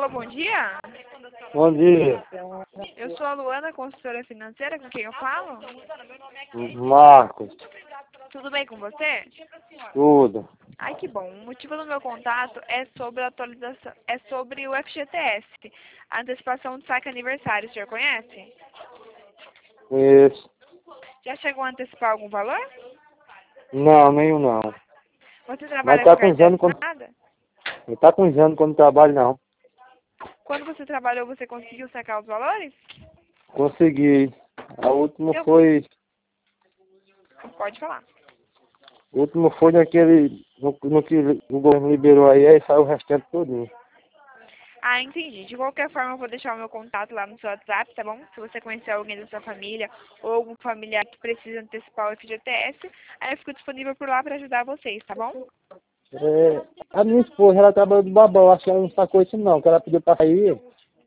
Alô, bom dia. Bom dia, Eu sou a Luana, consultora financeira, com quem eu falo? Marcos. Tudo bem com você? Tudo. Ai, que bom. O motivo do meu contato é sobre a atualização, é sobre o FGTS, a antecipação do saque aniversário. O senhor conhece? Isso. Já chegou a antecipar algum valor? Não, nenhum não. Você Mas trabalha com tá com carteira exame quando. assinada? Tá com exame quando trabalho não. Quando você trabalhou, você conseguiu sacar os valores? Consegui. A última Eu... foi. Pode falar. O último foi naquele. No que o governo liberou aí saiu o restante todo. Ah, entendi. De qualquer forma, eu vou deixar o meu contato lá no seu WhatsApp, tá bom? Se você conhecer alguém da sua família ou algum familiar que precisa antecipar o FGTS, aí eu fico disponível por lá para ajudar vocês, tá bom? A minha esposa, ela trabalhou de babão, acho que ela não sacou isso não, que ela pediu pra sair.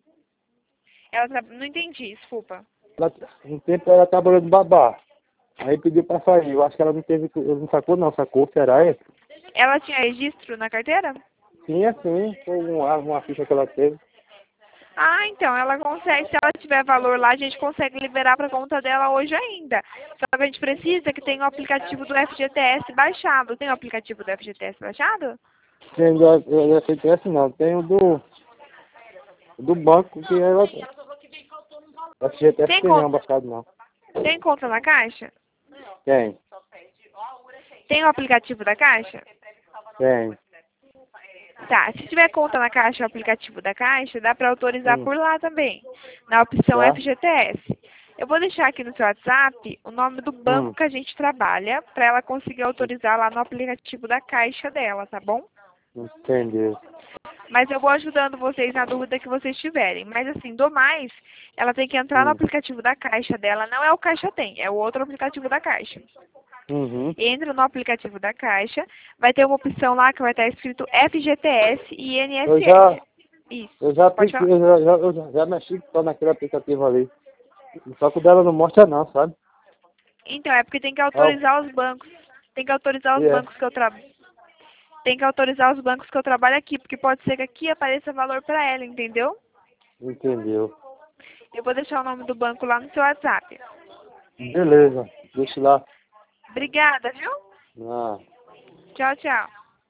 Não entendi, desculpa. Um tempo ela trabalhou de babá. Aí pediu pra sair. Eu acho que ela não teve. Não sacou não, sacou? Será é? Ela tinha registro na carteira? Sim, é sim. Foi uma ficha que ela teve. Ah, então, ela consegue, se ela tiver valor lá, a gente consegue liberar para conta dela hoje ainda. Só que a gente precisa que tenha o aplicativo do FGTS baixado. Tem o aplicativo do FGTS baixado? Tem do FGTS não, tem o do banco que ela. FGTS Tem, tem não, baixado não. tem conta na Caixa? Tem, Tem o aplicativo da Caixa? tem. Tá, se tiver conta na Caixa, o aplicativo da Caixa, dá para autorizar Hum, por lá também, na opção tá? FGTS. Eu vou deixar aqui no seu WhatsApp o nome do banco Hum, que a gente trabalha, para ela conseguir autorizar lá no aplicativo da Caixa dela, tá bom? entendeu. Mas eu vou ajudando vocês na dúvida que vocês tiverem. Mas assim, do mais, ela tem que entrar no Hum, aplicativo da Caixa dela. Não é o Caixa Tem, é o outro aplicativo da Caixa. uhum. Entra no aplicativo da Caixa, vai ter uma opção lá que vai estar escrito FGTS e Eu já, INSS. Isso, eu já pode apliquei, falar. eu já mexi só naquele aplicativo ali. Só que o dela não mostra não, sabe? Então, é porque tem que É, autorizar os bancos. Tem que autorizar os é, bancos que eu trabalho. Tem que autorizar os bancos que eu trabalho aqui, porque pode ser que aqui apareça valor para ela, entendeu? entendeu. Eu vou deixar o nome do banco lá no seu WhatsApp. Beleza, deixa lá. Obrigada, viu? Ah. Tchau, tchau.